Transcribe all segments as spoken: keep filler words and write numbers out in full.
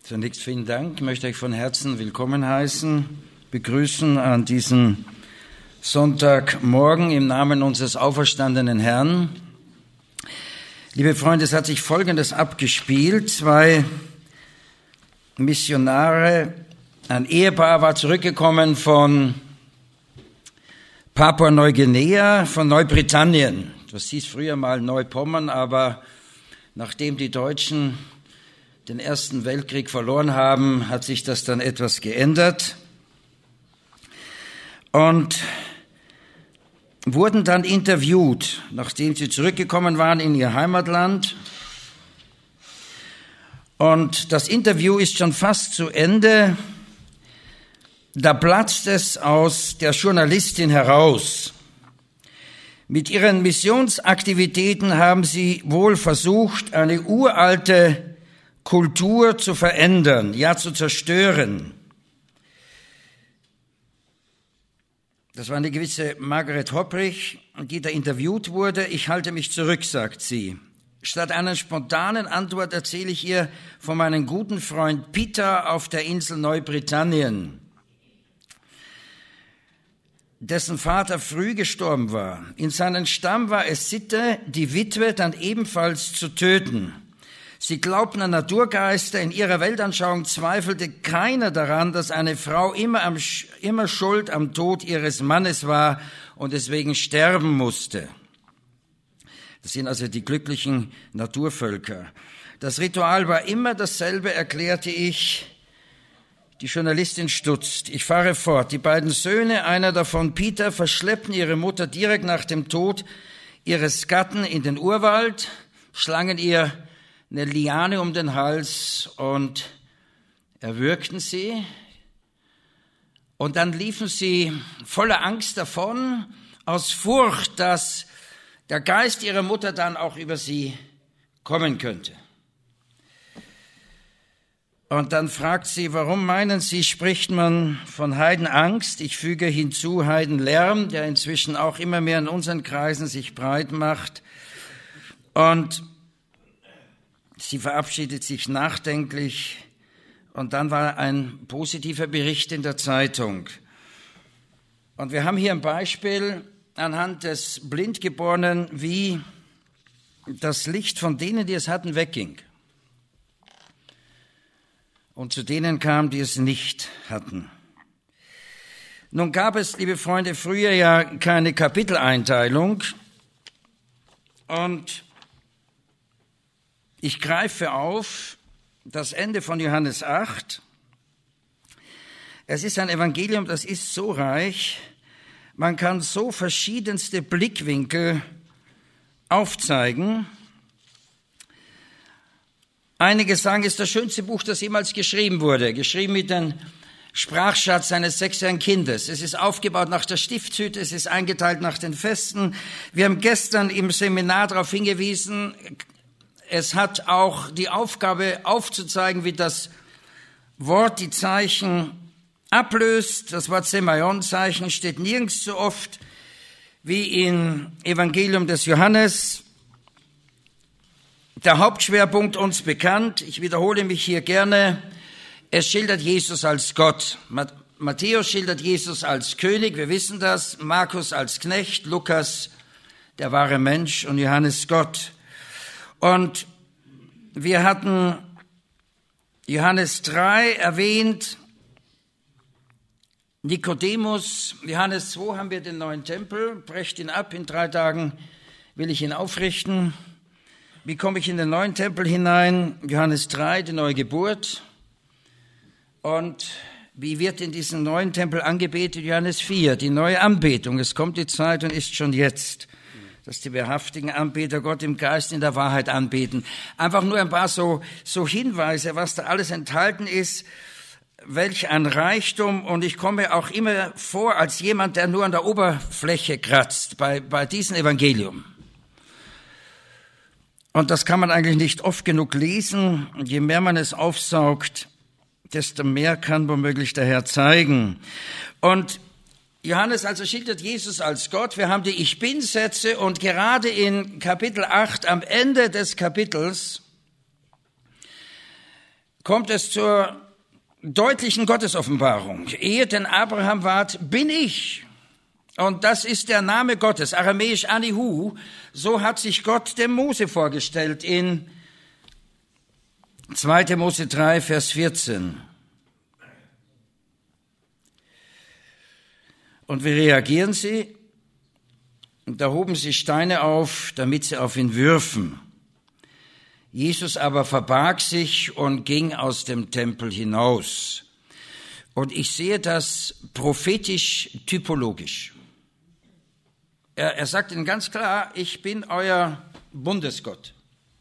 Zunächst vielen Dank. Ich möchte euch von Herzen willkommen heißen, begrüßen an diesem Sonntagmorgen im Namen unseres auferstandenen Herrn. Liebe Freunde, es hat sich Folgendes abgespielt. Zwei Missionare, ein Ehepaar war zurückgekommen von Papua-Neuguinea, von Neubritannien. Das hieß früher mal Neupommern, aber nachdem die Deutschen den Ersten Weltkrieg verloren haben, hat sich das dann etwas geändert und wurden dann interviewt, nachdem sie zurückgekommen waren in ihr Heimatland. Und das Interview ist schon fast zu Ende. Da platzt es aus der Journalistin heraus. Mit ihren Missionsaktivitäten haben sie wohl versucht, eine uralte Kultur zu verändern, ja zu zerstören. Das war eine gewisse Margaret Hopprich, die da interviewt wurde. Ich halte mich zurück, sagt sie. Statt einer spontanen Antwort erzähle ich ihr von meinem guten Freund Peter auf der Insel Neubritannien, dessen Vater früh gestorben war. In seinem Stamm war es Sitte, die Witwe dann ebenfalls zu töten. Sie glaubten an Naturgeister. In ihrer Weltanschauung zweifelte keiner daran, dass eine Frau immer, am, immer schuld am Tod ihres Mannes war und deswegen sterben musste. Das sind also die glücklichen Naturvölker. Das Ritual war immer dasselbe, erklärte ich. Die Journalistin stutzt. Ich fahre fort. Die beiden Söhne, einer davon Peter, verschleppten ihre Mutter direkt nach dem Tod ihres Gatten in den Urwald, schlangen ihr eine Liane um den Hals und erwürgten sie. Und dann liefen sie voller Angst davon, aus Furcht, dass der Geist ihrer Mutter dann auch über sie kommen könnte. Und dann fragt sie, warum meinen Sie, spricht man von Heidenangst? Ich füge hinzu Heidenlärm, der inzwischen auch immer mehr in unseren Kreisen sich breit macht. Und sie verabschiedet sich nachdenklich und dann war ein positiver Bericht in der Zeitung. Und wir haben hier ein Beispiel anhand des Blindgeborenen, wie das Licht von denen, die es hatten, wegging. Und zu denen kam, die es nicht hatten. Nun gab es, liebe Freunde, früher ja keine Kapiteleinteilung und ich greife auf das Ende von Johannes acht. Es ist ein Evangelium, das ist so reich, man kann so verschiedenste Blickwinkel aufzeigen. Einige sagen, es ist das schönste Buch, das jemals geschrieben wurde, geschrieben mit dem Sprachschatz eines sechsjährigen Kindes. Es ist aufgebaut nach der Stiftshütte, es ist eingeteilt nach den Festen. Wir haben gestern im Seminar darauf hingewiesen, es hat auch die Aufgabe aufzuzeigen, wie das Wort die Zeichen ablöst. Das Wort Semaion-Zeichen steht nirgends so oft wie im Evangelium des Johannes. Der Hauptschwerpunkt uns bekannt. Ich wiederhole mich hier gerne. Es schildert Jesus als Gott. Matthäus schildert Jesus als König, wir wissen das. Markus als Knecht, Lukas der wahre Mensch und Johannes Gott. Und wir hatten Johannes drei erwähnt, Nikodemus, Johannes zwei haben wir den neuen Tempel, brecht ihn ab, in drei Tagen will ich ihn aufrichten. Wie komme ich in den neuen Tempel hinein? Johannes drei, die neue Geburt. Und wie wird in diesem neuen Tempel angebetet? Johannes vier, die neue Anbetung. Es kommt die Zeit und ist schon jetzt, dass die wahrhaftigen Anbeter Gott im Geist in der Wahrheit anbeten. Einfach nur ein paar so, so Hinweise, was da alles enthalten ist, welch ein Reichtum. Und ich komme auch immer vor als jemand, der nur an der Oberfläche kratzt bei, bei diesem Evangelium. Und das kann man eigentlich nicht oft genug lesen. Und je mehr man es aufsaugt, desto mehr kann womöglich der Herr zeigen. Und Johannes also schildert Jesus als Gott. Wir haben die Ich-Bin-Sätze und gerade in Kapitel acht, am Ende des Kapitels, kommt es zur deutlichen Gottesoffenbarung. Ehe denn Abraham ward, bin ich. Und das ist der Name Gottes, aramäisch Anihu. So hat sich Gott dem Mose vorgestellt in zweiter Mose drei, Vers vierzehn. Und wie reagieren sie? Da hoben sie Steine auf, damit sie auf ihn würfen. Jesus aber verbarg sich und ging aus dem Tempel hinaus. Und ich sehe das prophetisch-typologisch. Er, er sagt ihnen ganz klar, ich bin euer Bundesgott.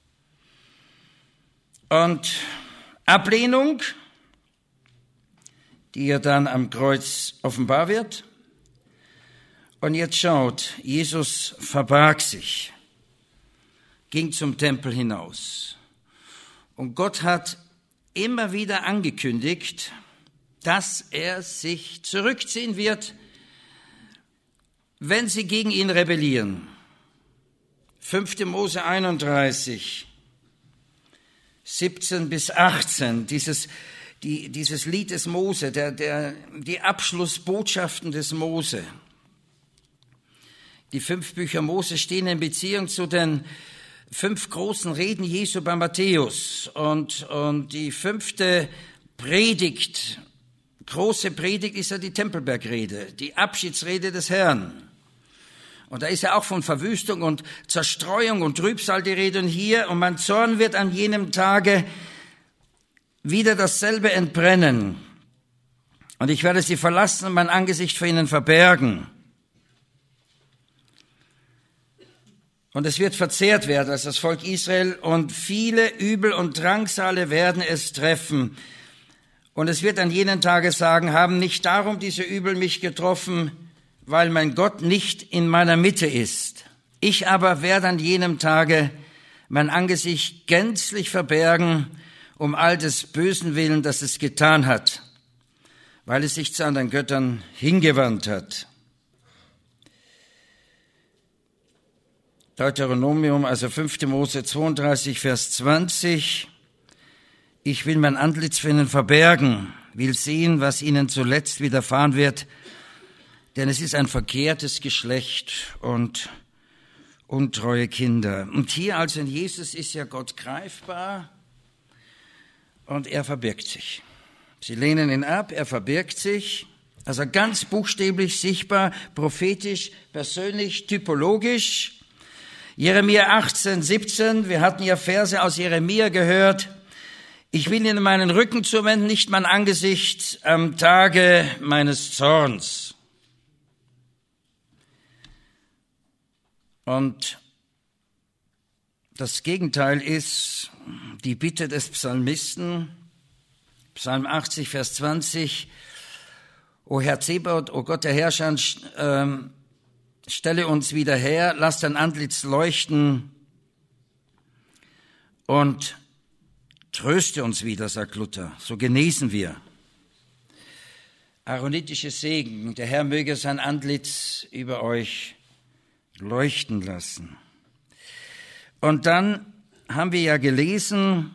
Und Ablehnung, die ja dann am Kreuz offenbar wird. Und jetzt schaut, Jesus verbarg sich, ging zum Tempel hinaus. Und Gott hat immer wieder angekündigt, dass er sich zurückziehen wird, wenn sie gegen ihn rebellieren. fünfter Mose einunddreißig, siebzehn bis achtzehn, dieses, die, dieses Lied des Mose, der, der, die Abschlussbotschaften des Mose. Die fünf Bücher Mose stehen in Beziehung zu den fünf großen Reden Jesu bei Matthäus. Und, und die fünfte Predigt, große Predigt ist ja die Tempelbergrede, die Abschiedsrede des Herrn. Und da ist ja auch von Verwüstung und Zerstreuung und Trübsal die Rede. Und hier, und mein Zorn wird an jenem Tage wieder dasselbe entbrennen. Und ich werde sie verlassen und mein Angesicht vor ihnen verbergen. Und es wird verzehrt werden als das Volk Israel, und viele Übel und Drangsale werden es treffen. Und es wird an jenen Tage sagen, haben nicht darum diese Übel mich getroffen, weil mein Gott nicht in meiner Mitte ist. Ich aber werde an jenem Tage mein Angesicht gänzlich verbergen, um all des Bösen willen, das es getan hat, weil es sich zu anderen Göttern hingewandt hat. Deuteronomium, also fünfter Mose zweiunddreißig, Vers zwanzig. Ich will mein Antlitz für ihnen verbergen, will sehen, was ihnen zuletzt widerfahren wird, denn es ist ein verkehrtes Geschlecht und untreue Kinder. Und hier also in Jesus ist ja Gott greifbar und er verbirgt sich. Sie lehnen ihn ab, er verbirgt sich, also ganz buchstäblich sichtbar, prophetisch, persönlich, typologisch. Jeremia achtzehn, siebzehn, wir hatten ja Verse aus Jeremia gehört. Ich will ihnen meinen Rücken zuwenden, nicht mein Angesicht am Tage meines Zorns. Und das Gegenteil ist die Bitte des Psalmisten, Psalm achtzig, Vers zwanzig. O Herr Zebaoth, o Gott der Herrscher, ähm, stelle uns wieder her, lass dein Antlitz leuchten und tröste uns wieder, sagt Luther, so genesen wir. Aaronitisches Segen, der Herr möge sein Antlitz über euch leuchten lassen. Und dann haben wir ja gelesen,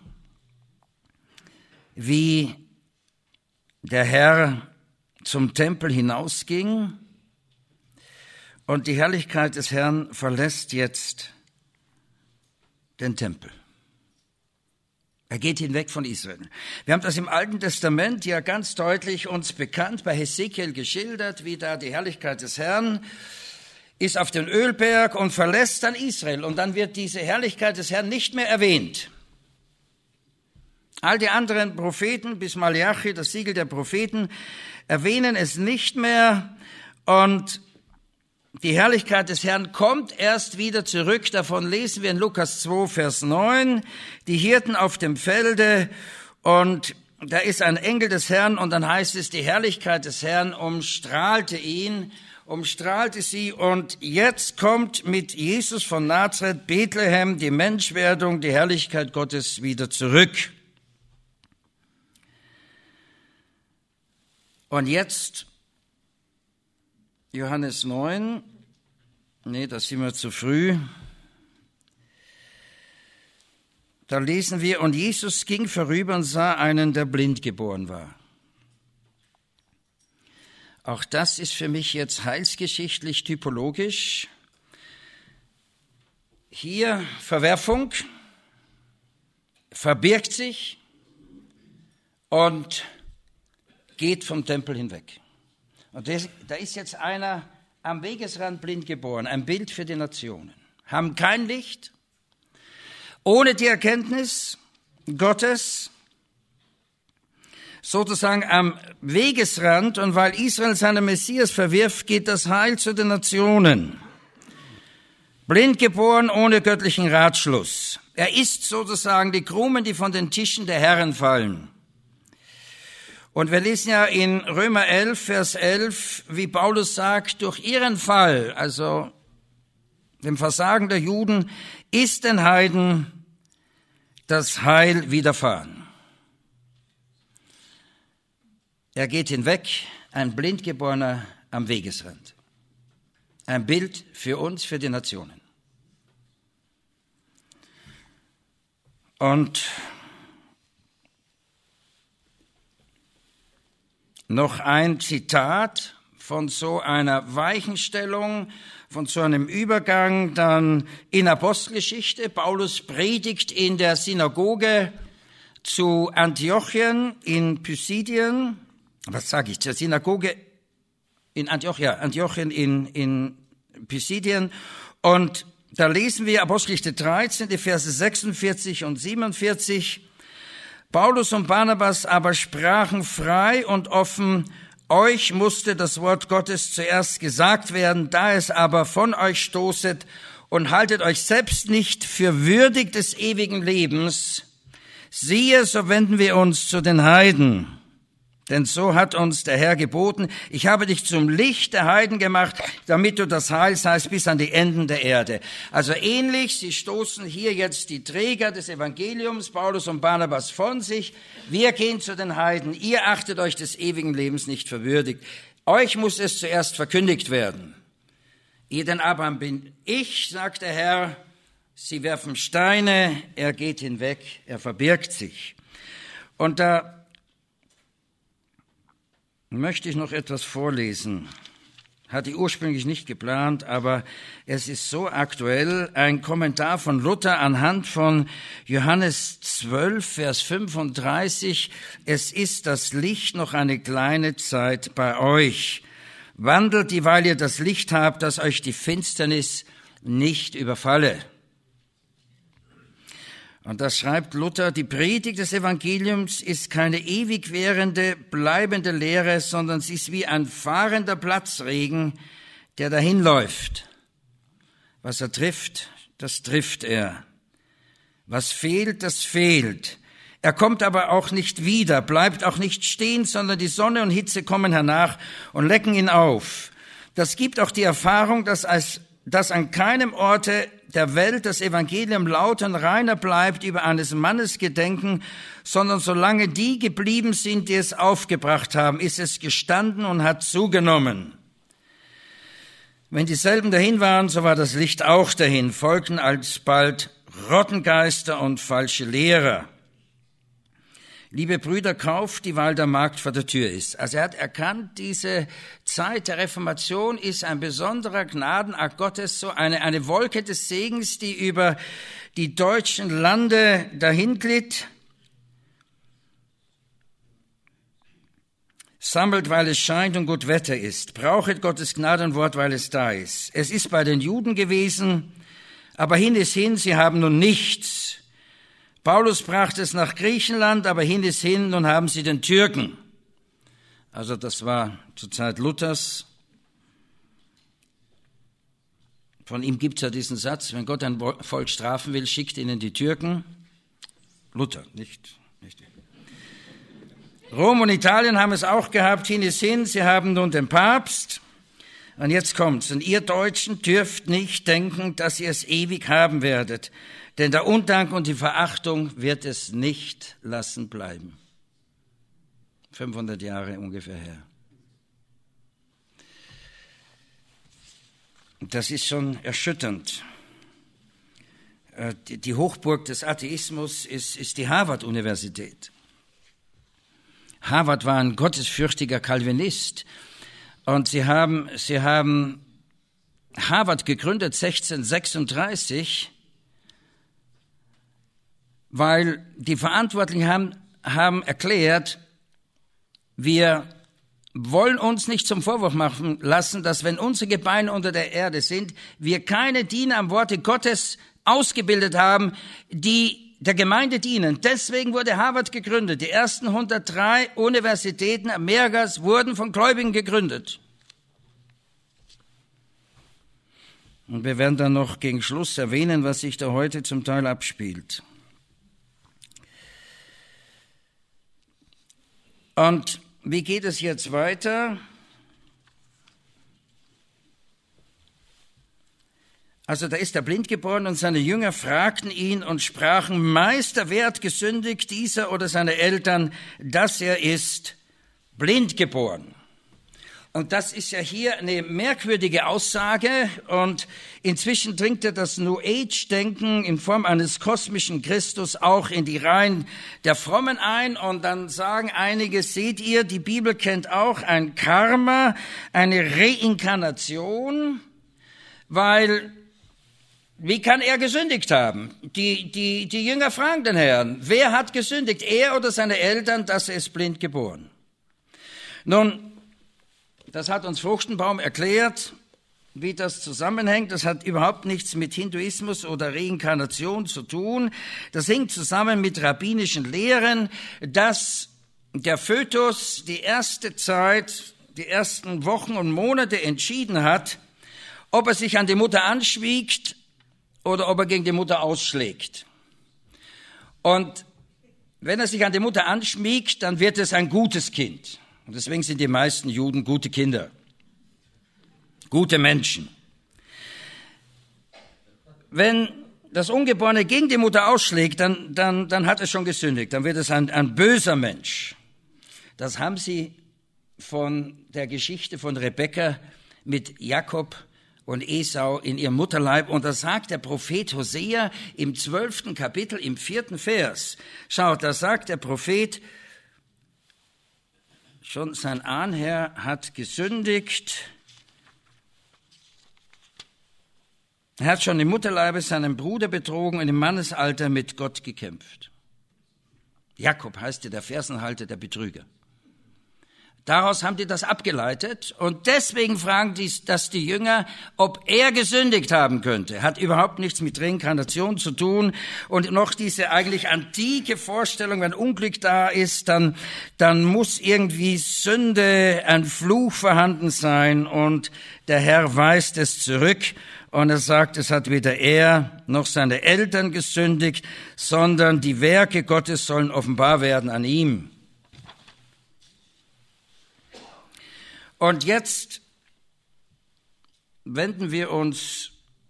wie der Herr zum Tempel hinausging. Und die Herrlichkeit des Herrn verlässt jetzt den Tempel. Er geht hinweg von Israel. Wir haben das im Alten Testament ja ganz deutlich uns bekannt, bei Hesekiel geschildert, wie da die Herrlichkeit des Herrn ist auf den Ölberg und verlässt dann Israel. Und dann wird diese Herrlichkeit des Herrn nicht mehr erwähnt. All die anderen Propheten, bis Malachi, das Siegel der Propheten, erwähnen es nicht mehr. Und die Herrlichkeit des Herrn kommt erst wieder zurück. Davon lesen wir in Lukas zwei, Vers neun. Die Hirten auf dem Felde und da ist ein Engel des Herrn und dann heißt es, die Herrlichkeit des Herrn umstrahlte ihn, umstrahlte sie und jetzt kommt mit Jesus von Nazareth, Bethlehem, die Menschwerdung, die Herrlichkeit Gottes wieder zurück. Und jetzt Johannes neun, nee, da sind wir zu früh. Da lesen wir, und Jesus ging vorüber und sah einen, der blind geboren war. Auch das ist für mich jetzt heilsgeschichtlich typologisch. Hier Verwerfung, verbirgt sich und geht vom Tempel hinweg. Und das, da ist jetzt einer am Wegesrand blind geboren, ein Bild für die Nationen. Haben kein Licht, ohne die Erkenntnis Gottes, sozusagen am Wegesrand, und weil Israel seinen Messias verwirft, geht das Heil zu den Nationen. Blind geboren, ohne göttlichen Ratschluss. Er ist sozusagen die Krumen, die von den Tischen der Herren fallen. Und wir lesen ja in Römer elf, Vers elf, wie Paulus sagt, durch ihren Fall, also dem Versagen der Juden, ist den Heiden das Heil widerfahren. Er geht hinweg, ein Blindgeborener am Wegesrand. Ein Bild für uns, für die Nationen. Und noch ein Zitat von so einer Weichenstellung, von so einem Übergang, dann in Apostelgeschichte. Paulus predigt in der Synagoge zu Antiochien in Pisidien. Was sage ich? Zur Synagoge in Antiochia, Antiochien in, in Pisidien. Und da lesen wir Apostelgeschichte dreizehn, die Verse sechsundvierzig und siebenundvierzig. Paulus und Barnabas aber sprachen frei und offen, euch musste das Wort Gottes zuerst gesagt werden, da es aber von euch stoßet, und haltet euch selbst nicht für würdig des ewigen Lebens. Siehe, so wenden wir uns zu den Heiden. Denn so hat uns der Herr geboten, ich habe dich zum Licht der Heiden gemacht, damit du das Heil seist bis an die Enden der Erde. Also ähnlich, sie stoßen hier jetzt die Träger des Evangeliums, Paulus und Barnabas, von sich. Wir gehen zu den Heiden, ihr achtet euch des ewigen Lebens nicht für würdig. Euch muss es zuerst verkündigt werden. Ihr denn aber bin ich, sagt der Herr, sie werfen Steine, er geht hinweg, er verbirgt sich. Und da möchte ich noch etwas vorlesen. Hatte ich ursprünglich nicht geplant, aber es ist so aktuell. Ein Kommentar von Luther anhand von Johannes zwölf, Vers fünfunddreißig. Es ist das Licht noch eine kleine Zeit bei euch. Wandelt, dieweil ihr das Licht habt, dass euch die Finsternis nicht überfalle. Und das schreibt Luther, die Predigt des Evangeliums ist keine ewig währende, bleibende Lehre, sondern sie ist wie ein fahrender Platzregen, der dahinläuft. Was er trifft, das trifft er. Was fehlt, das fehlt. Er kommt aber auch nicht wieder, bleibt auch nicht stehen, sondern die Sonne und Hitze kommen hernach und lecken ihn auf. Das gibt auch die Erfahrung, dass, als, dass an keinem Orte der Welt das Evangelium laut und reiner bleibt über eines Mannes Gedenken, sondern solange die geblieben sind, die es aufgebracht haben, ist es gestanden und hat zugenommen. Wenn dieselben dahin waren, so war das Licht auch dahin, folgten alsbald Rottengeister und falsche Lehrer. Liebe Brüder, kauft, dieweil der Markt vor der Tür ist. Also er hat erkannt, diese Zeit der Reformation ist ein besonderer Gnadenakt Gottes, so eine, eine Wolke des Segens, die über die deutschen Lande dahin glitt. Sammelt, weil es scheint und gut Wetter ist. Brauchet Gottes Gnadenwort, weil es da ist. Es ist bei den Juden gewesen, aber hin ist hin, sie haben nun nichts. Paulus brachte es nach Griechenland, aber hin ist hin, nun haben sie den Türken. Also das war zur Zeit Luthers. Von ihm gibt es ja diesen Satz, wenn Gott ein Volk strafen will, schickt ihnen die Türken. Luther, nicht, nicht. Rom und Italien haben es auch gehabt, hin ist hin, sie haben nun den Papst. Und jetzt kommt's. Und ihr Deutschen dürft nicht denken, dass ihr es ewig haben werdet. Denn der Undank und die Verachtung wird es nicht lassen bleiben. fünfhundert Jahre ungefähr her. Das ist schon erschütternd. Die Hochburg des Atheismus ist, ist die Harvard-Universität. Harvard war ein gottesfürchtiger Calvinist und sie haben, sie haben Harvard gegründet sechzehnhundertsechsunddreißig, weil die Verantwortlichen haben, haben erklärt, wir wollen uns nicht zum Vorwurf machen lassen, dass wenn unsere Gebeine unter der Erde sind, wir keine Diener am Worte Gottes ausgebildet haben, die der Gemeinde dienen. Deswegen wurde Harvard gegründet. Die ersten hundertdrei Universitäten Amerikas wurden von Gläubigen gegründet. Und wir werden dann noch gegen Schluss erwähnen, was sich da heute zum Teil abspielt. Und wie geht es jetzt weiter? Also da ist er blind geboren und seine Jünger fragten ihn und sprachen, Meister, wer hat gesündigt, dieser oder seine Eltern, dass er ist blind geboren? Und das ist ja hier eine merkwürdige Aussage und inzwischen dringt ja das New Age-Denken in Form eines kosmischen Christus auch in die Reihen der Frommen ein und dann sagen einige, seht ihr, die Bibel kennt auch ein Karma, eine Reinkarnation, weil wie kann er gesündigt haben? Die, die, die Jünger fragen den Herrn, wer hat gesündigt, er oder seine Eltern, dass er ist blind geboren? Nun, das hat uns Fruchtenbaum erklärt, wie das zusammenhängt. Das hat überhaupt nichts mit Hinduismus oder Reinkarnation zu tun. Das hängt zusammen mit rabbinischen Lehren, dass der Fötus die erste Zeit, die ersten Wochen und Monate entschieden hat, ob er sich an die Mutter anschmiegt oder ob er gegen die Mutter ausschlägt. Und wenn er sich an die Mutter anschmiegt, dann wird es ein gutes Kind. Und deswegen sind die meisten Juden gute Kinder, gute Menschen. Wenn das Ungeborene gegen die Mutter ausschlägt, dann, dann, dann hat es schon gesündigt, dann wird es ein, ein böser Mensch. Das haben sie von der Geschichte von Rebekka mit Jakob und Esau in ihrem Mutterleib. Und das sagt der Prophet Hosea im zwölften Kapitel, im vierten Vers. Schaut, da sagt der Prophet, schon sein Ahnherr hat gesündigt. Er hat schon im Mutterleibe seinen Bruder betrogen und im Mannesalter mit Gott gekämpft. Jakob heißt ja der Fersenhalter, der Betrüger. Daraus haben die das abgeleitet und deswegen fragen die, das die Jünger, ob er gesündigt haben könnte. Hat überhaupt nichts mit Reinkarnation zu tun und noch diese eigentlich antike Vorstellung, wenn Unglück da ist, dann, dann muss irgendwie Sünde, ein Fluch vorhanden sein und der Herr weist es zurück und er sagt, es hat weder er noch seine Eltern gesündigt, sondern die Werke Gottes sollen offenbar werden an ihm. Und jetzt wenden wir uns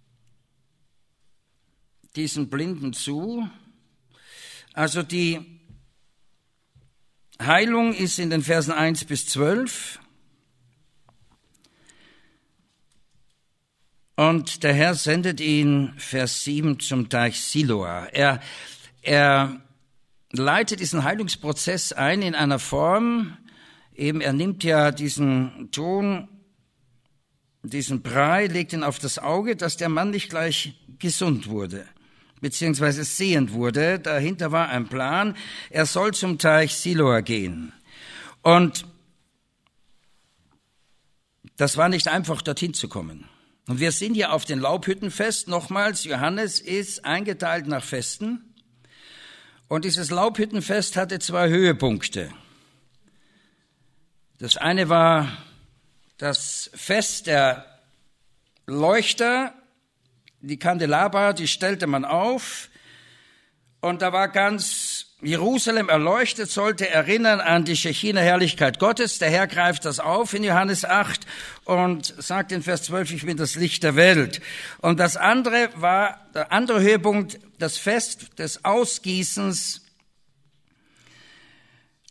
diesen Blinden zu. Also die Heilung ist in den Versen eins bis zwölf. Und der Herr sendet ihn, Vers sieben, zum Teich Siloa. Er, er leitet diesen Heilungsprozess ein in einer Form, eben, er nimmt ja diesen Ton, diesen Brei, legt ihn auf das Auge, dass der Mann nicht gleich gesund wurde, beziehungsweise sehend wurde. Dahinter war ein Plan. Er soll zum Teich Siloa gehen. Und das war nicht einfach, dorthin zu kommen. Und wir sind ja auf den Laubhüttenfest. Nochmals, Johannes ist eingeteilt nach Festen. Und dieses Laubhüttenfest hatte zwei Höhepunkte. Das eine war das Fest der Leuchter, die Kandelaber, die stellte man auf und da war ganz Jerusalem erleuchtet, sollte erinnern an die Schechina-Herrlichkeit Gottes. Der Herr greift das auf in Johannes acht und sagt in Vers zwölf, ich bin das Licht der Welt. Und das andere war, der andere Höhepunkt, das Fest des Ausgießens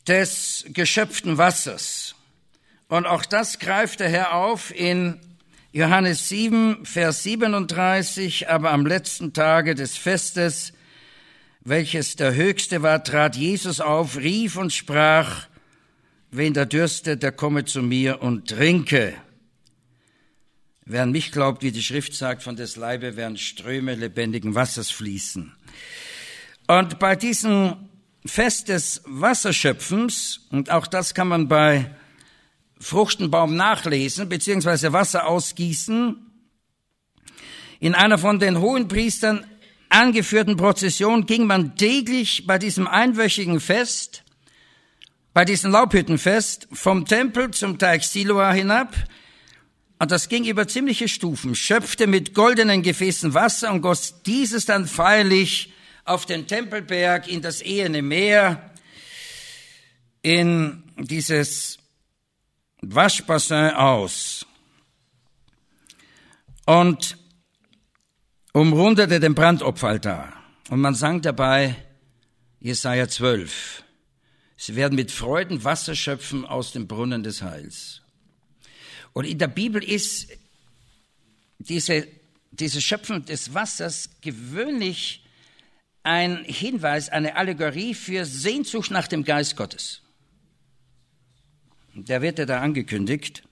des geschöpften Wassers. Und auch das greift der Herr auf in Johannes sieben, Vers siebenunddreißig, aber am letzten Tage des Festes, welches der höchste war, trat Jesus auf, rief und sprach, wen da dürstet, der komme zu mir und trinke. Wer an mich glaubt, wie die Schrift sagt, von des Leibe werden Ströme lebendigen Wassers fließen. Und bei diesem Fest des Wasserschöpfens, und auch das kann man bei Fruchtenbaum nachlesen, beziehungsweise Wasser ausgießen, in einer von den Hohenpriestern angeführten Prozession ging man täglich bei diesem einwöchigen Fest, bei diesem Laubhüttenfest, vom Tempel zum Teich Siloa hinab, und das ging über ziemliche Stufen, schöpfte mit goldenen Gefäßen Wasser und goss dieses dann feierlich auf den Tempelberg, in das eherne Meer, in dieses Waschbassin aus und umrundete den Brandopferaltar. Und man sang dabei Jesaja zwölf. Sie werden mit Freuden Wasser schöpfen aus dem Brunnen des Heils. Und in der Bibel ist diese, diese Schöpfen des Wassers gewöhnlich ein Hinweis, eine Allegorie für Sehnsucht nach dem Geist Gottes. Der wird ja da angekündigt.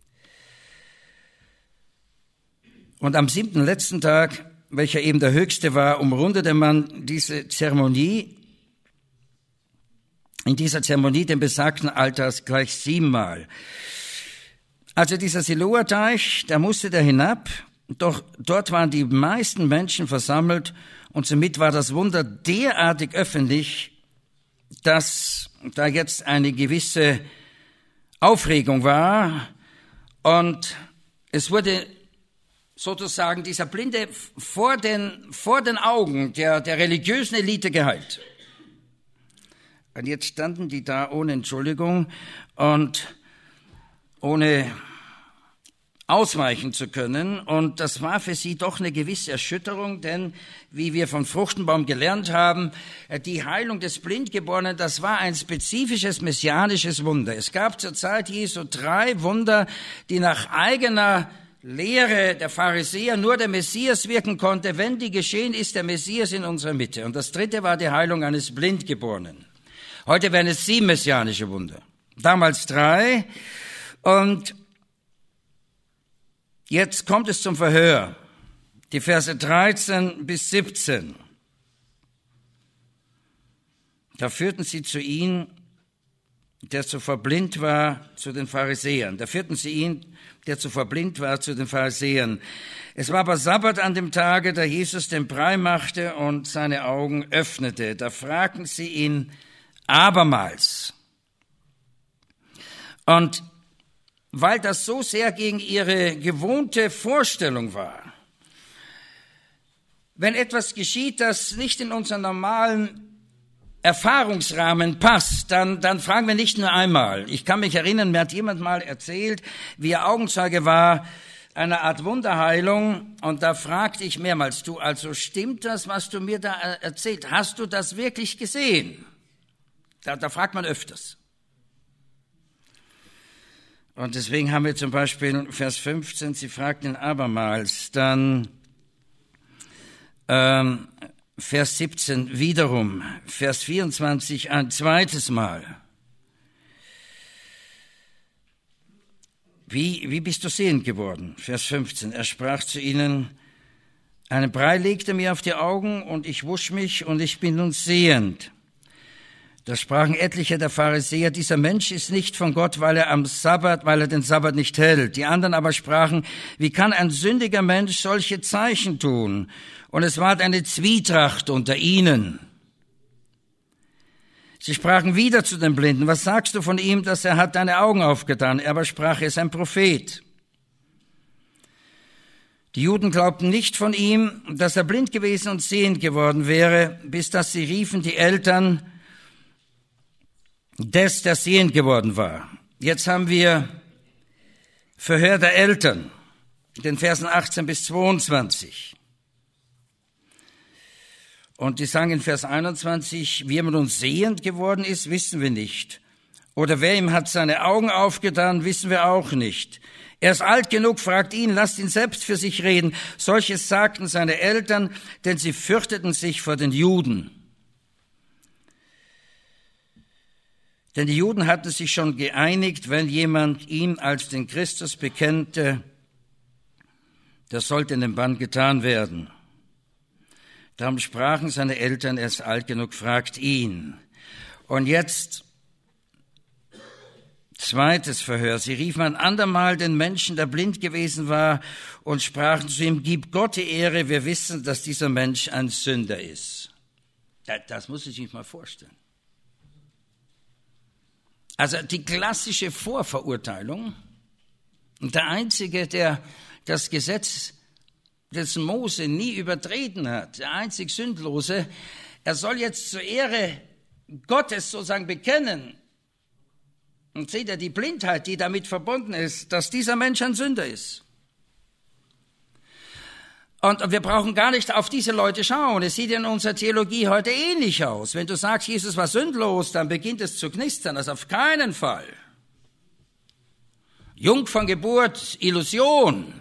Und am siebten letzten Tag, welcher eben der höchste war, umrundete man diese Zeremonie, in dieser Zeremonie den besagten Altars gleich siebenmal. Also dieser Siloa-Teich, da musste der hinab, doch dort waren die meisten Menschen versammelt und somit war das Wunder derartig öffentlich, dass da jetzt eine gewisse Aufregung war und es wurde sozusagen dieser Blinde vor den, vor den Augen der, der religiösen Elite geheilt. Und jetzt standen die da ohne Entschuldigung und ohne ausweichen zu können. Und das war für sie doch eine gewisse Erschütterung, denn wie wir von Fruchtenbaum gelernt haben, die Heilung des Blindgeborenen, das war ein spezifisches messianisches Wunder. Es gab zur Zeit Jesu drei Wunder, die nach eigener Lehre der Pharisäer nur der Messias wirken konnte. Wenn die geschehen, ist der Messias in unserer Mitte. Und das dritte war die Heilung eines Blindgeborenen. Heute wären es sieben messianische Wunder. Damals drei. Und jetzt kommt es zum Verhör. Die Verse dreizehn bis siebzehn. Da führten sie zu ihm, der zuvor blind war, zu den Pharisäern. Da führten sie ihn, der zuvor blind war, zu den Pharisäern. Es war aber Sabbat an dem Tage, da Jesus den Brei machte und seine Augen öffnete. Da fragten sie ihn abermals. Und weil das so sehr gegen ihre gewohnte Vorstellung war, wenn etwas geschieht, das nicht in unseren normalen Erfahrungsrahmen passt, dann, dann fragen wir nicht nur einmal. Ich kann mich erinnern, mir hat jemand mal erzählt, wie er Augenzeuge war, einer Art Wunderheilung, und da fragte ich mehrmals, du, also stimmt das, was du mir da erzählt? Hast du das wirklich gesehen? Da, da fragt man öfters. Und deswegen haben wir zum Beispiel Vers fünfzehn, sie fragten ihn abermals, dann ähm, Vers siebzehn wiederum, Vers vierundzwanzig ein zweites Mal. Wie, wie bist du sehend geworden? Vers fünfzehn, er sprach zu ihnen, einen Brei legte mir auf die Augen und ich wusch mich und ich bin nun sehend. Da sprachen etliche der Pharisäer, dieser Mensch ist nicht von Gott, weil er am Sabbat, weil er den Sabbat nicht hält. Die anderen aber sprachen, wie kann ein sündiger Mensch solche Zeichen tun? Und es ward eine Zwietracht unter ihnen. Sie sprachen wieder zu den Blinden, was sagst du von ihm, dass er hat deine Augen aufgetan? Er aber sprach, er ist ein Prophet. Die Juden glaubten nicht von ihm, dass er blind gewesen und sehend geworden wäre, bis dass sie riefen, die Eltern des, der sehend geworden war. Jetzt haben wir Verhör der Eltern, den Versen achtzehn bis zweiundzwanzig. Und die sagen in Vers einundzwanzig, wie er nun sehend geworden ist, wissen wir nicht. Oder wer ihm hat seine Augen aufgetan, wissen wir auch nicht. Er ist alt genug, fragt ihn, lasst ihn selbst für sich reden. Solches sagten seine Eltern, denn sie fürchteten sich vor den Juden. Denn die Juden hatten sich schon geeinigt, wenn jemand ihn als den Christus bekannte, das sollte in den Bann getan werden. Darum sprachen seine Eltern, er ist alt genug, fragt ihn. Und jetzt zweites Verhör. Sie riefen ein andermal den Menschen, der blind gewesen war, und sprachen zu ihm, gib Gott die Ehre, wir wissen, dass dieser Mensch ein Sünder ist. Das, das muss ich sich mal vorstellen. Also die klassische Vorverurteilung. Und der Einzige, der das Gesetz des Mose nie übertreten hat, der einzig Sündlose, er soll jetzt zur Ehre Gottes sozusagen bekennen. Und seht ihr die Blindheit, die damit verbunden ist, dass dieser Mensch ein Sünder ist. Und wir brauchen gar nicht auf diese Leute schauen. Es sieht in unserer Theologie heute ähnlich aus. Wenn du sagst, Jesus war sündlos, dann beginnt es zu knistern. Das auf keinen Fall. Jung von Geburt, Illusion.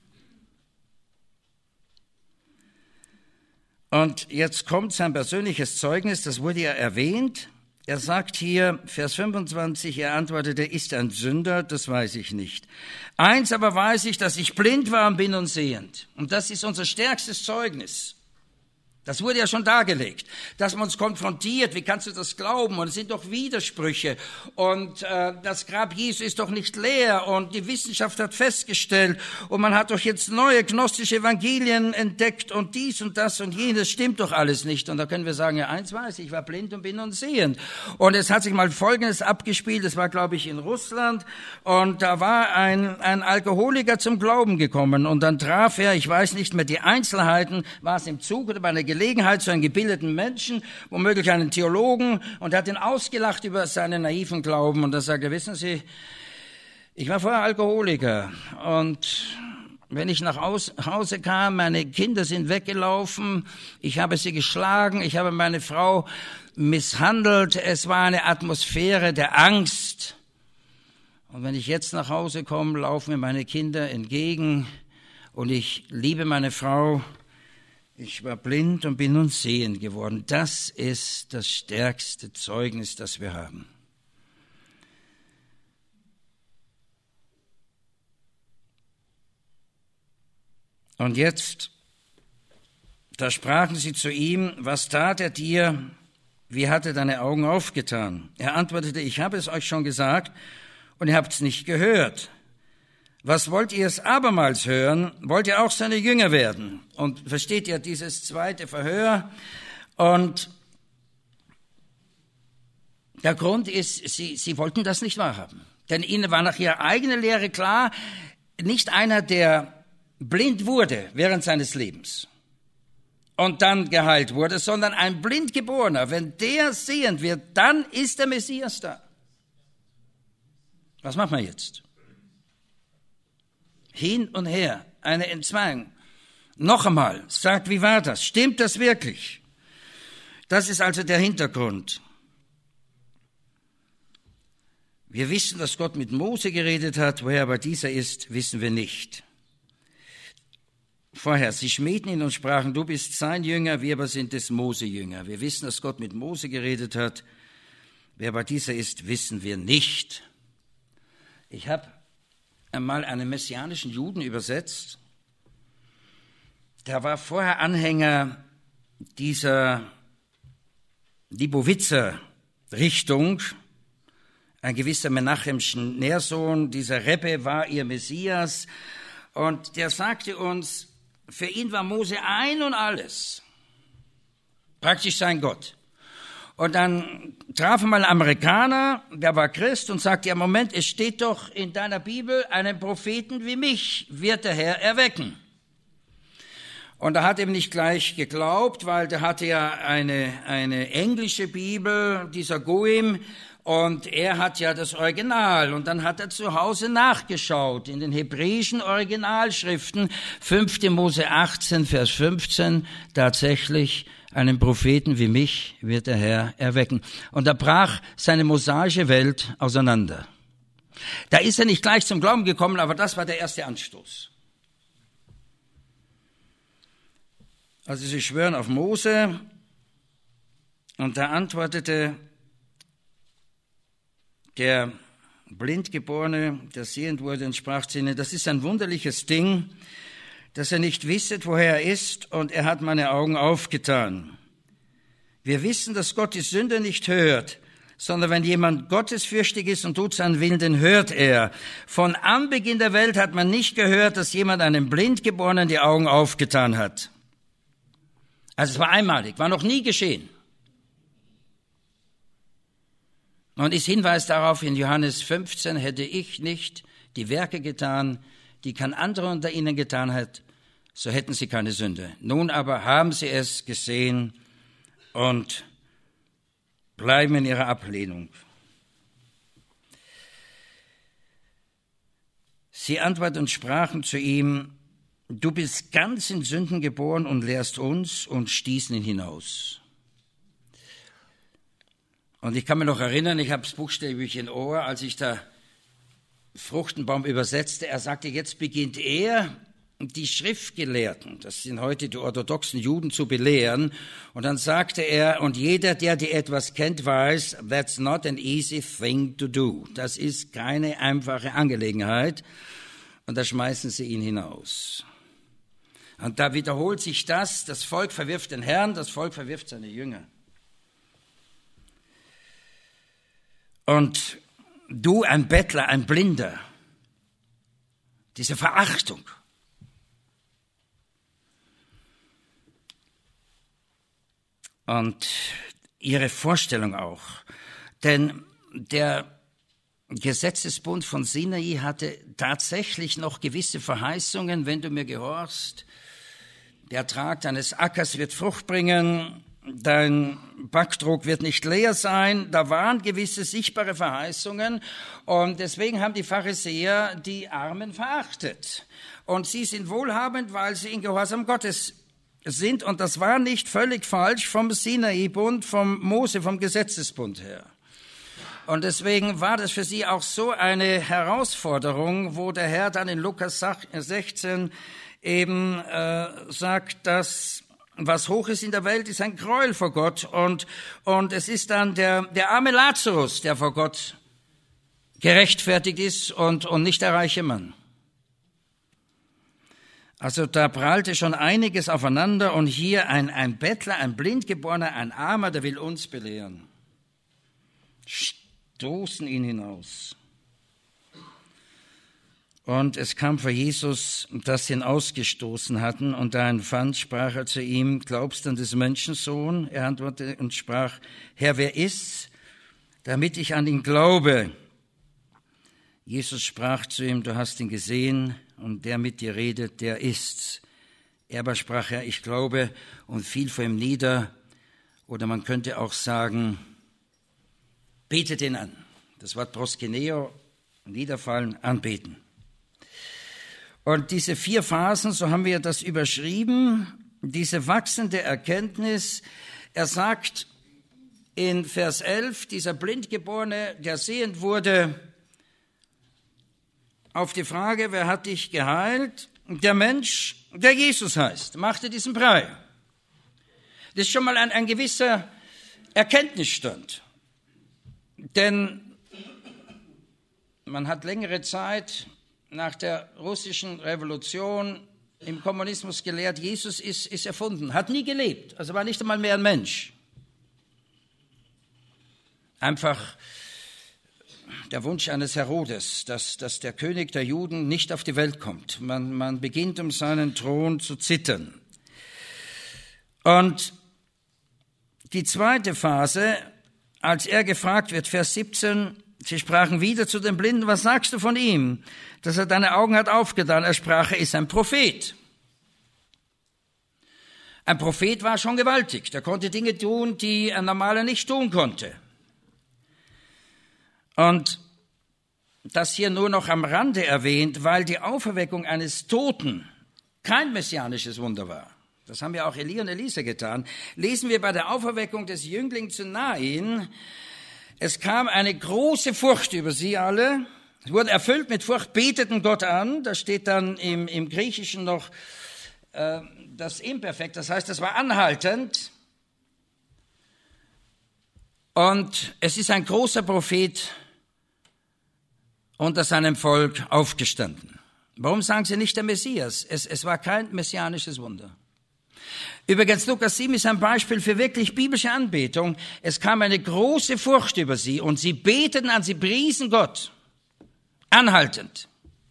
Und jetzt kommt sein persönliches Zeugnis, das wurde ja erwähnt. Er sagt hier, Vers fünfundzwanzig, er antwortete, ist ein Sünder, das weiß ich nicht. Eins aber weiß ich, dass ich blind war und bin und sehend. Und das ist unser stärkstes Zeugnis. Das wurde ja schon dargelegt, dass man uns konfrontiert, wie kannst du das glauben? Und es sind doch Widersprüche. Und äh, das Grab Jesu ist doch nicht leer. Und die Wissenschaft hat festgestellt. Und man hat doch jetzt neue gnostische Evangelien entdeckt. Und dies und das und jenes stimmt doch alles nicht. Und da können wir sagen, ja, eins weiß ich, ich war blind und bin unsehend. Und es hat sich mal Folgendes abgespielt. Das war, glaube ich, in Russland. Und da war ein, ein Alkoholiker zum Glauben gekommen. Und dann traf er, ich weiß nicht mehr die Einzelheiten, war es im Zug oder bei einer Gelegenheit zu einem gebildeten Menschen, womöglich einen Theologen, und hat ihn ausgelacht über seinen naiven Glauben. Und da sagt er, wissen Sie, ich war vorher Alkoholiker und wenn ich nach Hause kam, meine Kinder sind weggelaufen, ich habe sie geschlagen, ich habe meine Frau misshandelt, es war eine Atmosphäre der Angst. Und wenn ich jetzt nach Hause komme, laufen mir meine Kinder entgegen und ich liebe meine Frau. Ich war blind und bin nun sehend geworden. Das ist das stärkste Zeugnis, das wir haben. Und jetzt, da sprachen sie zu ihm, was tat er dir? Wie hat er deine Augen aufgetan? Er antwortete, ich habe es euch schon gesagt und ihr habt es nicht gehört. Was wollt ihr es abermals hören? Wollt ihr auch seine Jünger werden? Und versteht ihr dieses zweite Verhör? Und der Grund ist, sie, sie wollten das nicht wahrhaben. Denn ihnen war nach ihrer eigenen Lehre klar, nicht einer, der blind wurde während seines Lebens und dann geheilt wurde, sondern ein Blindgeborener. Wenn der sehend wird, dann ist der Messias da. Was machen wir jetzt? Hin und her, eine Entzweiung. Noch einmal, sagt, wie war das? Stimmt das wirklich? Das ist also der Hintergrund. Wir wissen, dass Gott mit Mose geredet hat, woher aber dieser ist, wissen wir nicht. Vorher, sie schmähten ihn und sprachen, du bist sein Jünger, wir aber sind des Mose Jünger. Wir wissen, dass Gott mit Mose geredet hat, wer aber dieser ist, wissen wir nicht. Ich habe einmal einen messianischen Juden übersetzt. Der war vorher Anhänger dieser Libowitzer Richtung. Ein gewisser Menachemschen Nährsohn, dieser Rebbe war ihr Messias. Und der sagte uns, für ihn war Mose ein und alles. Praktisch sein Gott. Und dann traf er mal einen Amerikaner, der war Christ und sagte, ja Moment, es steht doch in deiner Bibel, einen Propheten wie mich wird der Herr erwecken. Und er hat ihm nicht gleich geglaubt, weil der hatte ja eine, eine englische Bibel, dieser Goim, Und er hat ja das Original und dann hat er zu Hause nachgeschaut in den hebräischen Originalschriften, fünfte Mose achtzehn, Vers fünfzehn, tatsächlich einen Propheten wie mich wird der Herr erwecken. Und da brach seine mosaische Welt auseinander. Da ist er nicht gleich zum Glauben gekommen, aber das war der erste Anstoß. Also sie schwören auf Mose und da antwortete der Blindgeborene, der sehend wurde und sprach zu ihnen, das ist ein wunderliches Ding, dass er nicht wisset, woher er ist, und er hat meine Augen aufgetan. Wir wissen, dass Gott die Sünde nicht hört, sondern wenn jemand gottesfürchtig ist und tut seinen Willen, den hört er. Von Anbeginn der Welt hat man nicht gehört, dass jemand einem Blindgeborenen die Augen aufgetan hat. Also es war einmalig, war noch nie geschehen. Und ist Hinweis darauf, in Johannes fünfzehn hätte ich nicht die Werke getan, die kein anderer unter ihnen getan hat, so hätten sie keine Sünde. Nun aber haben sie es gesehen und bleiben in ihrer Ablehnung. Sie antworteten und sprachen zu ihm, du bist ganz in Sünden geboren und lehrst uns, und stießen ihn hinaus. Und ich kann mich noch erinnern, ich habe es buchstäblich in Ohr, als ich da Fruchtenbaum übersetzte, er sagte, jetzt beginnt er, die Schriftgelehrten, das sind heute die orthodoxen Juden, zu belehren. Und dann sagte er, und jeder, der dir etwas kennt, weiß, that's not an easy thing to do. Das ist keine einfache Angelegenheit. Und da schmeißen sie ihn hinaus. Und da wiederholt sich das, das Volk verwirft den Herrn, das Volk verwirft seine Jünger. Und du, ein Bettler, ein Blinder, diese Verachtung. Und ihre Vorstellung auch. Denn der Gesetzesbund von Sinai hatte tatsächlich noch gewisse Verheißungen, wenn du mir gehorchst. Der Ertrag deines Ackers wird Frucht bringen, dein Backtrog wird nicht leer sein. Da waren gewisse sichtbare Verheißungen. Und deswegen haben die Pharisäer die Armen verachtet. Und sie sind wohlhabend, weil sie in Gehorsam Gottes sind. Und das war nicht völlig falsch vom Sinai-Bund, vom Mose, vom Gesetzesbund her. Und deswegen war das für sie auch so eine Herausforderung, wo der Herr dann in Lukas sechzehn eben äh, sagt, dass was hoch ist in der Welt, ist ein Gräuel vor Gott. Und, und es ist dann der, der arme Lazarus, der vor Gott gerechtfertigt ist und, und nicht der reiche Mann. Also da prallte schon einiges aufeinander und hier ein, ein Bettler, ein Blindgeborener, ein Armer, der will uns belehren. Stoßen ihn hinaus. Und es kam vor Jesus, dass sie ihn ausgestoßen hatten, und da er ihn fand, sprach er zu ihm, glaubst du an des Menschen Sohn? Er antwortete und sprach, Herr, wer ist's, damit ich an ihn glaube? Jesus sprach zu ihm, du hast ihn gesehen, und der mit dir redet, der ist's. Er aber sprach, Herr, ich glaube, und fiel vor ihm nieder, oder man könnte auch sagen, betet ihn an. Das Wort proskeneo, niederfallen, anbeten. Und diese vier Phasen, so haben wir das überschrieben, diese wachsende Erkenntnis. Er sagt in Vers elf, dieser Blindgeborene, der sehend wurde, auf die Frage, wer hat dich geheilt? Der Mensch, der Jesus heißt, machte diesen Brei. Das ist schon mal ein, ein gewisser Erkenntnisstand. Denn man hat längere Zeit nach der russischen Revolution im Kommunismus gelehrt, Jesus ist, ist erfunden, hat nie gelebt, also war nicht einmal mehr ein Mensch. Einfach der Wunsch eines Herodes, dass, dass der König der Juden nicht auf die Welt kommt. Man, man beginnt, um seinen Thron zu zittern. Und die zweite Phase, als er gefragt wird, Vers siebzehn, sie sprachen wieder zu den Blinden, was sagst du von ihm, dass er deine Augen hat aufgetan? Er sprach, er ist ein Prophet. Ein Prophet war schon gewaltig, der konnte Dinge tun, die ein Normaler nicht tun konnte. Und das hier nur noch am Rande erwähnt, weil die Auferweckung eines Toten kein messianisches Wunder war. Das haben ja auch Elia und Elisa getan. Lesen wir bei der Auferweckung des Jünglings zu Nain, es kam eine große Furcht über sie alle, sie wurden erfüllt mit Furcht, beteten Gott an, da steht dann im, im Griechischen noch äh, das Imperfekt, das heißt, das war anhaltend. Und es ist ein großer Prophet unter seinem Volk aufgestanden. Warum sagen sie nicht der Messias? Es, es war kein messianisches Wunder. Übrigens, Lukas sieben ist ein Beispiel für wirklich biblische Anbetung. Es kam eine große Furcht über sie und sie beteten an, sie priesen Gott. Anhaltend.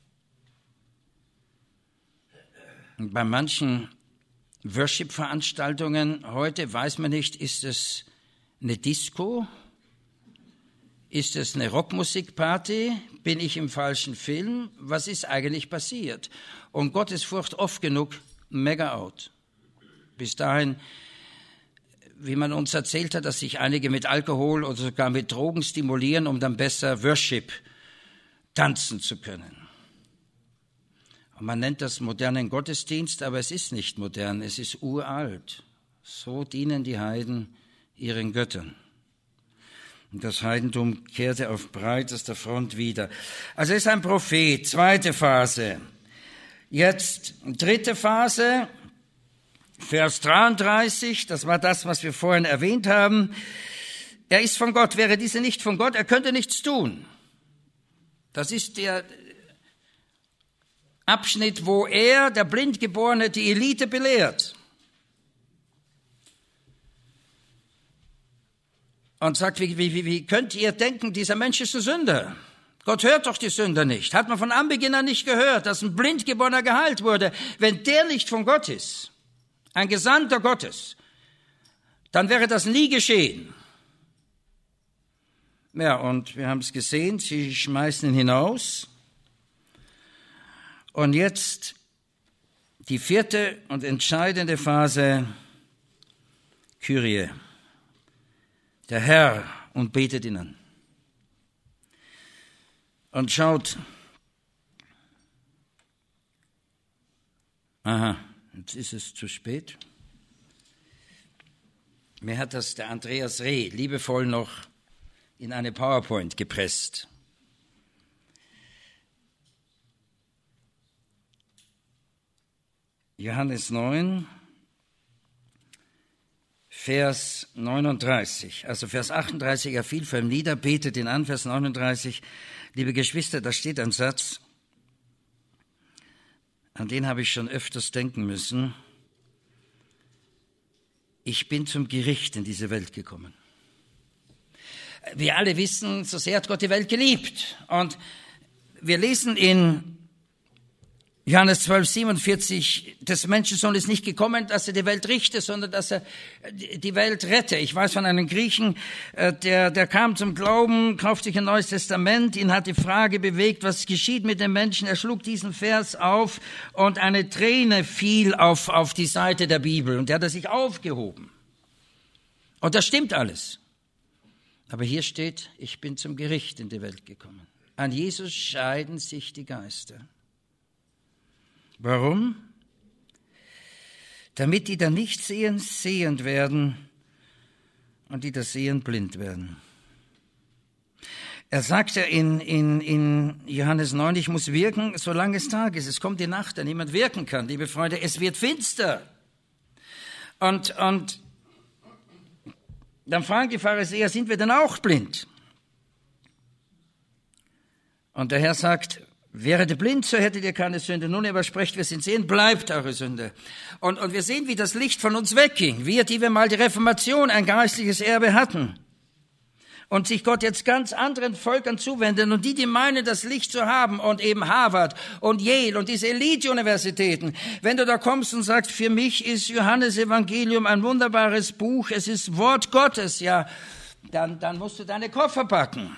Und bei manchen Worship-Veranstaltungen heute weiß man nicht, ist es eine Disco? Ist es eine Rockmusikparty? Bin ich im falschen Film? Was ist eigentlich passiert? Und Gottesfurcht oft genug mega out. Bis dahin, wie man uns erzählt hat, dass sich einige mit Alkohol oder sogar mit Drogen stimulieren, um dann besser Worship tanzen zu können. Und man nennt das modernen Gottesdienst, aber es ist nicht modern, es ist uralt. So dienen die Heiden ihren Göttern. Und das Heidentum kehrte auf breitester Front wieder. Also es ist ein Prophet, zweite Phase. Jetzt dritte Phase, Vers dreiunddreißig, das war das, was wir vorhin erwähnt haben. Er ist von Gott, wäre diese nicht von Gott, er könnte nichts tun. Das ist der Abschnitt, wo er, der Blindgeborene, die Elite belehrt. Und sagt, wie, wie, wie könnt ihr denken, dieser Mensch ist ein Sünder? Gott hört doch die Sünder nicht. Hat man von Anbeginn an nicht gehört, dass ein Blindgeborener geheilt wurde. Wenn der nicht von Gott ist, ein Gesandter Gottes, dann wäre das nie geschehen. Ja, und wir haben es gesehen, sie schmeißen ihn hinaus. Und jetzt die vierte und entscheidende Phase, Kyrie, der Herr, und betet ihn an. Und schaut, aha, jetzt ist es zu spät. Mir hat das der Andreas Reh liebevoll noch in eine PowerPoint gepresst. Johannes neun, Vers neununddreißig, also Vers achtunddreißig, er fiel vor ihm nieder, betet ihn an, Vers neununddreißig, liebe Geschwister, da steht ein Satz, an den habe ich schon öfters denken müssen. Ich bin zum Gericht in diese Welt gekommen. Wir alle wissen, so sehr hat Gott die Welt geliebt. Und wir lesen in Johannes zwölf, siebenundvierzig, des Menschensohn ist nicht gekommen, dass er die Welt richte, sondern dass er die Welt rette. Ich weiß von einem Griechen, der, der kam zum Glauben, kauft sich ein Neues Testament, ihn hat die Frage bewegt, was geschieht mit den Menschen. Er schlug diesen Vers auf und eine Träne fiel auf, auf die Seite der Bibel und er hat er sich aufgehoben. Und das stimmt alles. Aber hier steht, ich bin zum Gericht in die Welt gekommen. An Jesus scheiden sich die Geister. Warum? Damit die da nicht sehen, sehend werden und die das sehen, blind werden. Er sagt ja in, in, in Johannes neun, ich muss wirken, solange es Tag ist. Es kommt die Nacht, da niemand wirken kann. Liebe Freunde, es wird finster. Und, und dann fragen die Pharisäer, sind wir denn auch blind? Und der Herr sagt, wäret ihr blind, so hättet ihr keine Sünde. Nun aber sprecht, wir sind sehen, bleibt eure Sünde. Und, und wir sehen, wie das Licht von uns wegging. Wir, die wir mal die Reformation, ein geistliches Erbe hatten. Und sich Gott jetzt ganz anderen Völkern zuwenden. Und die, die meinen, das Licht zu haben, und eben Harvard und Yale und diese Elite-Universitäten. Wenn du da kommst und sagst, für mich ist Johannes Evangelium ein wunderbares Buch, es ist Wort Gottes, ja, dann, dann musst du deine Koffer packen.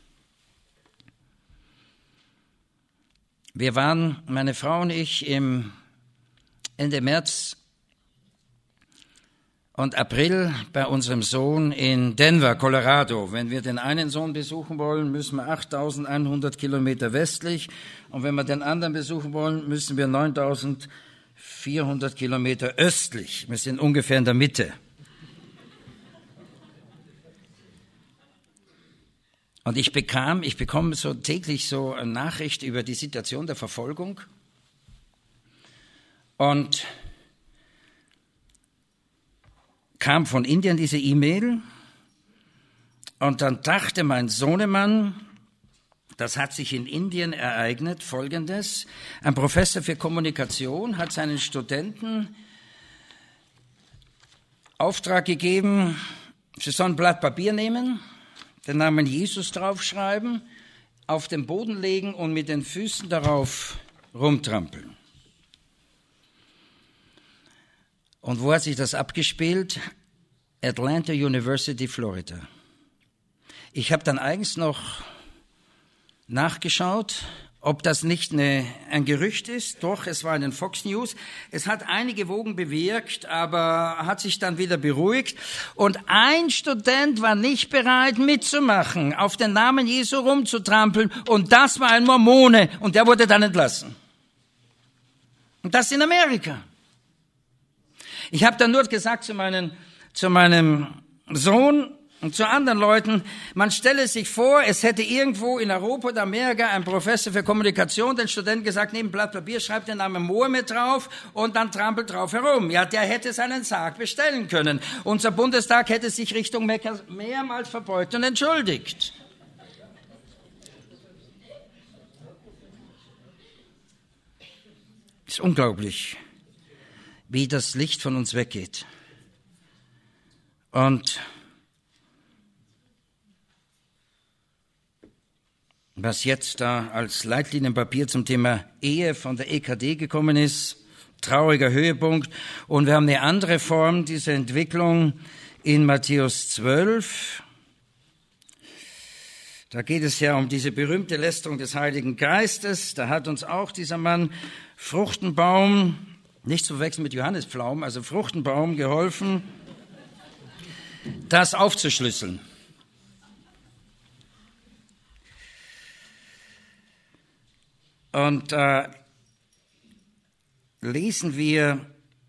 Wir waren, meine Frau und ich, im Ende März und April bei unserem Sohn in Denver, Colorado. Wenn wir den einen Sohn besuchen wollen, müssen wir achttausendeinhundert Kilometer westlich. Und wenn wir den anderen besuchen wollen, müssen wir neuntausendvierhundert Kilometer östlich. Wir sind ungefähr in der Mitte. Und ich bekam, ich bekomme so täglich so eine Nachricht über die Situation der Verfolgung. Und kam von Indien diese E-Mail. Und dann dachte mein Sohnemann, das hat sich in Indien ereignet, Folgendes. Ein Professor für Kommunikation hat seinen Studenten Auftrag gegeben, sie sollen ein Blatt Papier nehmen, den Namen Jesus draufschreiben, auf den Boden legen und mit den Füßen darauf rumtrampeln. Und wo hat sich das abgespielt? Atlanta University, Florida. Ich habe dann eigens noch nachgeschaut, ob das nicht eine, ein Gerücht ist. Doch, es war in den Fox News. Es hat einige Wogen bewirkt, aber hat sich dann wieder beruhigt. Und ein Student war nicht bereit mitzumachen, auf den Namen Jesu rumzutrampeln. Und das war ein Mormone. Und der wurde dann entlassen. Und das in Amerika. Ich habe dann nur gesagt zu, meinen, zu meinem Sohn und zu anderen Leuten, man stelle sich vor, es hätte irgendwo in Europa oder Amerika ein Professor für Kommunikation den Studenten gesagt, neben Blatt Papier schreibt den Namen Mohammed drauf und dann trampelt drauf herum. Ja, der hätte seinen Sarg bestellen können. Unser Bundestag hätte sich Richtung Mekka mehrmals verbeugt und entschuldigt. Es ist unglaublich, wie das Licht von uns weggeht. Und was jetzt da als Leitlinienpapier zum Thema Ehe von der E K D gekommen ist, trauriger Höhepunkt. Und wir haben eine andere Form dieser Entwicklung in Matthäus zwölf. Da geht es ja um diese berühmte Lästerung des Heiligen Geistes. Da hat uns auch dieser Mann Fruchtenbaum, nicht zu verwechseln mit Johannes Pflaum, also Fruchtenbaum geholfen, das aufzuschlüsseln. Und äh, lesen wir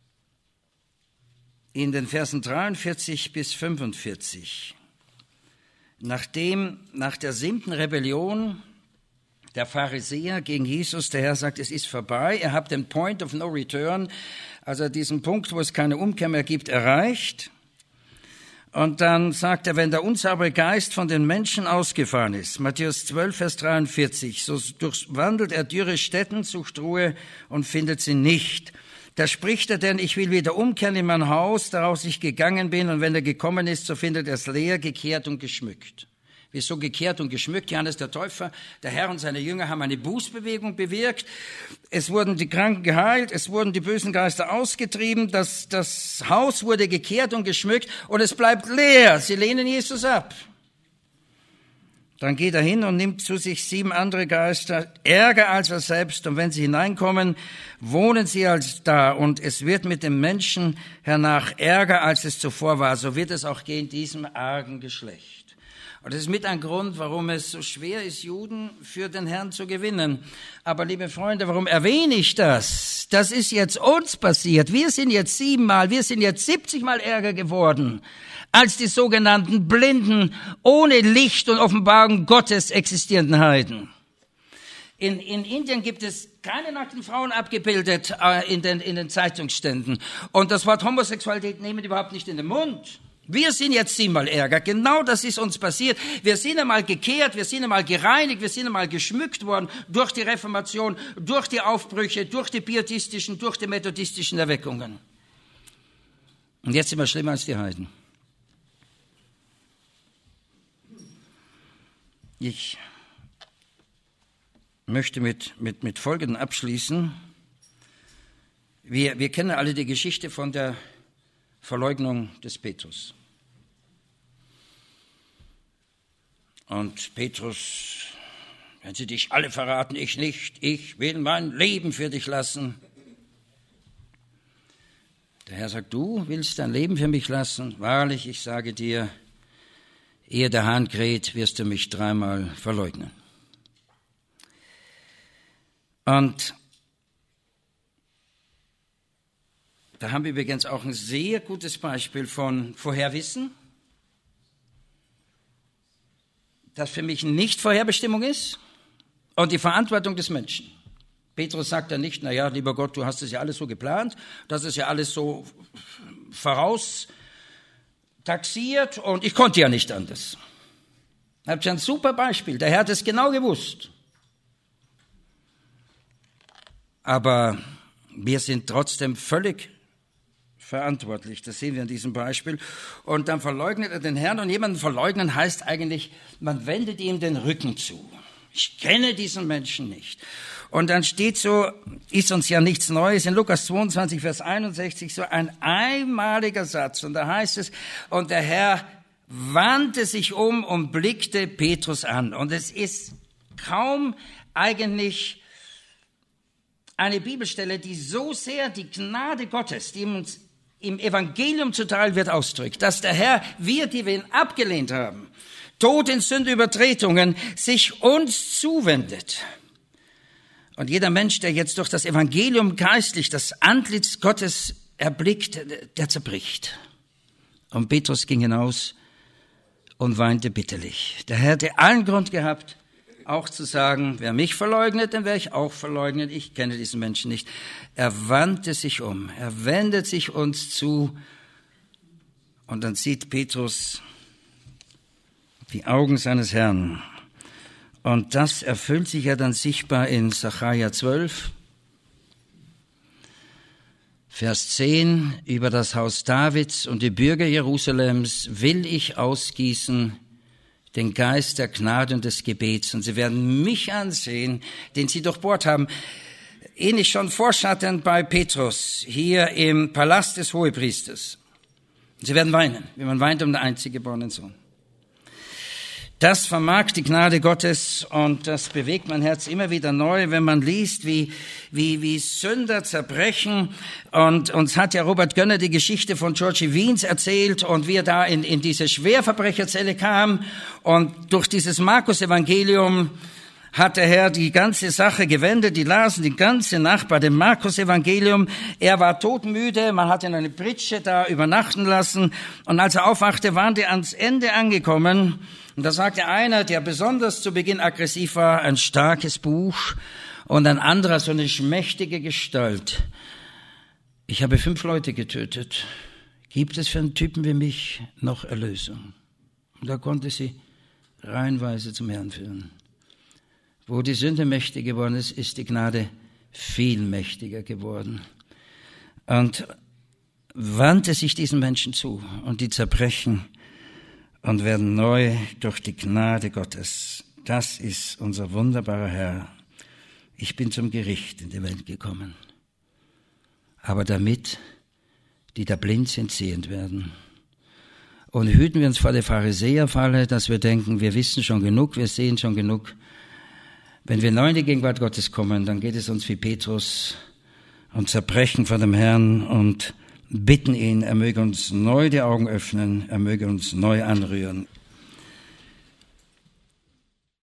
in den Versen dreiundvierzig bis fünfundvierzig. Nachdem, nach der siebten Rebellion der Pharisäer gegen Jesus, der Herr sagt, es ist vorbei, ihr habt den Point of No Return, also diesen Punkt, wo es keine Umkehr mehr gibt, erreicht. Und dann sagt er, wenn der unsaubere Geist von den Menschen ausgefahren ist, Matthäus zwölf, Vers dreiundvierzig, so durchwandelt er dürre Städten, sucht Ruhe und findet sie nicht. Da spricht er denn, ich will wieder umkehren in mein Haus, daraus ich gegangen bin, und wenn er gekommen ist, so findet er es leer, gekehrt und geschmückt. Wieso gekehrt und geschmückt? Johannes der Täufer, der Herr und seine Jünger haben eine Bußbewegung bewirkt. Es wurden die Kranken geheilt, es wurden die bösen Geister ausgetrieben, das, das Haus wurde gekehrt und geschmückt und es bleibt leer. Sie lehnen Jesus ab. Dann geht er hin und nimmt zu sich sieben andere Geister, ärger als er selbst. Und wenn sie hineinkommen, wohnen sie als da. Und es wird mit dem Menschen hernach ärger, als es zuvor war. So wird es auch gehen diesem argen Geschlecht. Und das ist mit ein Grund, warum es so schwer ist, Juden für den Herrn zu gewinnen. Aber liebe Freunde, warum erwähne ich das? Das ist jetzt uns passiert. Wir sind jetzt siebenmal, wir sind jetzt siebzigmal ärger geworden als die sogenannten blinden, ohne Licht und Offenbarung Gottes existierenden Heiden. In, in Indien gibt es keine nackten Frauen abgebildet äh, in, den, in den Zeitungsständen. Und das Wort Homosexualität nehmen die überhaupt nicht in den Mund. Wir sind jetzt siebenmal ärger. Genau das ist uns passiert. Wir sind einmal gekehrt, wir sind einmal gereinigt, wir sind einmal geschmückt worden durch die Reformation, durch die Aufbrüche, durch die pietistischen, durch die methodistischen Erweckungen. Und jetzt sind wir schlimmer als die Heiden. Ich möchte mit, mit, mit Folgendem abschließen. Wir, wir kennen alle die Geschichte von der Verleugnung des Petrus. Und Petrus, wenn sie dich alle verraten, ich nicht, ich will mein Leben für dich lassen. Der Herr sagt, du willst dein Leben für mich lassen? Wahrlich, ich sage dir, ehe der Hahn kräht, wirst du mich dreimal verleugnen. Und da haben wir übrigens auch ein sehr gutes Beispiel von Vorherwissen, das für mich nicht Vorherbestimmung ist, und die Verantwortung des Menschen. Petrus sagt ja nicht, na ja, lieber Gott, du hast es ja alles so geplant, das ist ja alles so voraustaxiert und ich konnte ja nicht anders. Habt ihr ein super Beispiel, der Herr hat es genau gewusst. Aber wir sind trotzdem völlig verantwortlich. Das sehen wir in diesem Beispiel. Und dann verleugnet er den Herrn. Und jemanden verleugnen heißt eigentlich, man wendet ihm den Rücken zu. Ich kenne diesen Menschen nicht. Und dann steht so, ist uns ja nichts Neues, in Lukas zweiundzwanzig, Vers einundsechzig, so ein einmaliger Satz. Und da heißt es, und der Herr wandte sich um und blickte Petrus an. Und es ist kaum eigentlich eine Bibelstelle, die so sehr die Gnade Gottes, die uns im Evangelium zuteil wird, ausdrückt, dass der Herr, wir, die wir ihn abgelehnt haben, Tod in Sünde, Übertretungen, sich uns zuwendet. Und jeder Mensch, der jetzt durch das Evangelium geistlich das Antlitz Gottes erblickt, der zerbricht. Und Petrus ging hinaus und weinte bitterlich. Der Herr hätte allen Grund gehabt, auch zu sagen, wer mich verleugnet, den werde ich auch verleugnen. Ich kenne diesen Menschen nicht. Er wandte sich um. Er wendet sich uns zu. Und dann sieht Petrus die Augen seines Herrn. Und das erfüllt sich ja dann sichtbar in Sacharja zwölf, Vers zehn. Über das Haus Davids und die Bürger Jerusalems will ich ausgießen den Geist der Gnade und des Gebets. Und sie werden mich ansehen, den sie durchbohrt haben. Ähnlich schon vorschattend bei Petrus, hier im Palast des Hohepriesters. Sie werden weinen, wie man weint um den einzig geborenen Sohn. Das vermag die Gnade Gottes und das bewegt mein Herz immer wieder neu, wenn man liest, wie, wie, wie Sünder zerbrechen. Und uns hat ja Robert Gönner die Geschichte von Georgie Wiens erzählt und wie er da in, in diese Schwerverbrecherzelle kam. Und durch dieses Markus-Evangelium hat der Herr die ganze Sache gewendet. Die lasen die ganze Nacht bei dem Markus-Evangelium. Er war todmüde, man hat ihn eine Pritsche da übernachten lassen. Und als er aufwachte, waren die ans Ende angekommen. Und da sagte einer, der besonders zu Beginn aggressiv war, ein starkes Buch, und ein anderer, so eine schmächtige Gestalt. Ich habe fünf Leute getötet. Gibt es für einen Typen wie mich noch Erlösung? Und da konnte sie reihenweise zum Herrn führen. Wo die Sünde mächtig geworden ist, ist die Gnade viel mächtiger geworden. Und wandte sich diesen Menschen zu, und die zerbrechen und werden neu durch die Gnade Gottes. Das ist unser wunderbarer Herr. Ich bin zum Gericht in die Welt gekommen, aber damit die da blind sind, sehend werden. Und hüten wir uns vor der Pharisäerfalle, dass wir denken, wir wissen schon genug, wir sehen schon genug. Wenn wir neu in die Gegenwart Gottes kommen, dann geht es uns wie Petrus und zerbrechen vor dem Herrn und bitten ihn, er möge uns neu die Augen öffnen, er möge uns neu anrühren.